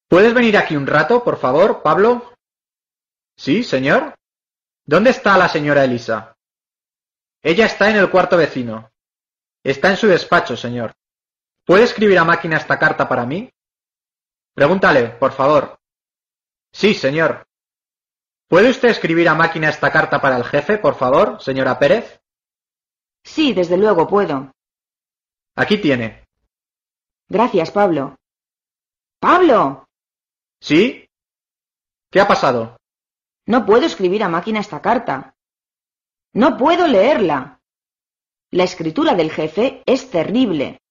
¿Puedes venir aquí un rato, por favor, Pablo? ¿Sí, señor? ¿Dónde está la señora Elisa? Ella está en el cuarto vecino. Está en su despacho, señor. ¿Puede escribir a máquina esta carta para mí? Pregúntale, por favor. Sí, señor. ¿Puede usted escribir a máquina esta carta para el jefe, por favor, señora Pérez? Sí, desde luego puedo. Aquí tiene. Gracias, Pablo. ¡Pablo! ¿Sí? ¿Qué ha pasado? No puedo escribir a máquina esta carta. No puedo leerla. La escritura del jefe es terrible.